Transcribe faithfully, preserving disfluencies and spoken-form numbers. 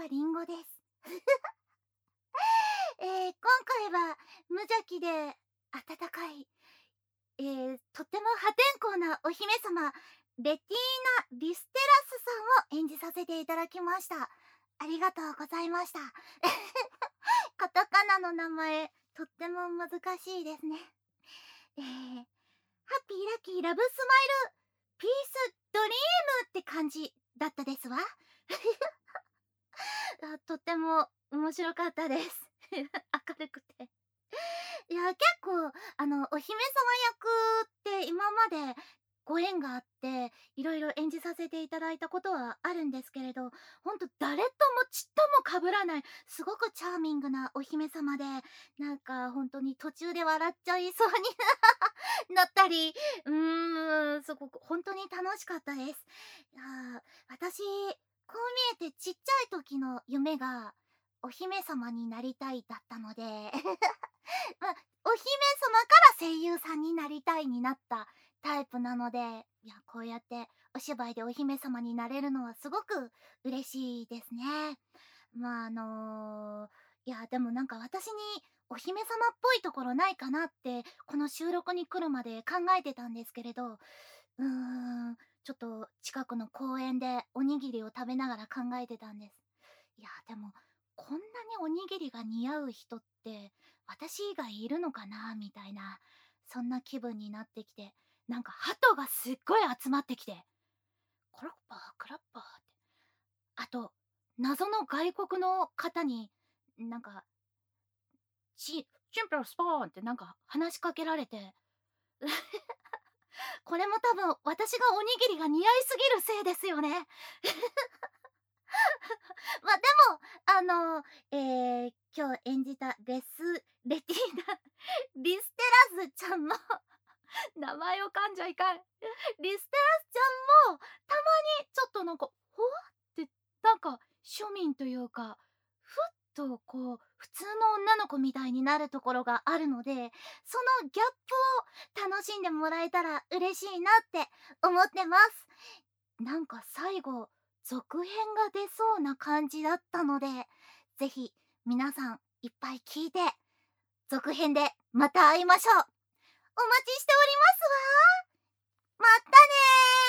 パリンゴです。えー、今回は無邪気で温かい、えー、とっても破天荒なお姫様、レティーナ・リステラスさんを演じさせていただきました。ありがとうございました。カタカナの名前、とっても難しいですね。えー、ハッピーラッキーラブスマイルピースドリームって感じだったですわ。あ、とっても面白かったです。明るくて。いや、結構、あの、お姫様役って今までご縁があって、いろいろ演じさせていただいたことはあるんですけれど、ほんと誰ともちっとも被らない、すごくチャーミングなお姫様で、なんかほんとに途中で笑っちゃいそうになったり、うーん、すごくほんとに楽しかったです。いや、私、こう見えてちっちゃい時の夢が、お姫様になりたいだったのでまあ、お姫様から声優さんになりたいになったタイプなので、いや、こうやってお芝居でお姫様になれるのはすごく嬉しいですね。まあ、あの、いや、でもなんか私にお姫様っぽいところないかなって、この収録に来るまで考えてたんですけれど、うーん、ちょっと近くの公園でおにぎりを食べながら考えてたんです。いや、でも、こんなにおにぎりが似合う人って私以外いるのかなみたいな、そんな気分になってきて、なんか鳩がすっごい集まってきて、コロッパークラッパーって、あと謎の外国の方になんかチチンペロスポーンってなんか話しかけられてこれも多分私がおにぎりが似合いすぎるせいですよね。ま、でも、あの、えー、今日演じたレスレティーナ・リステラスちゃんも名前を噛んじゃいかん。リステラスちゃんもたまにちょっとなんか、ほわってなんか庶民というか、ふっとこう普通の女の子みたいになるところがあるので、そのギャップを楽しんでもらえたら嬉しいなって思ってます。なんか最後続編が出そうな感じだったので、ぜひ皆さんいっぱい聞いて、続編でまた会いましょう。お待ちしておりますわ。またねー。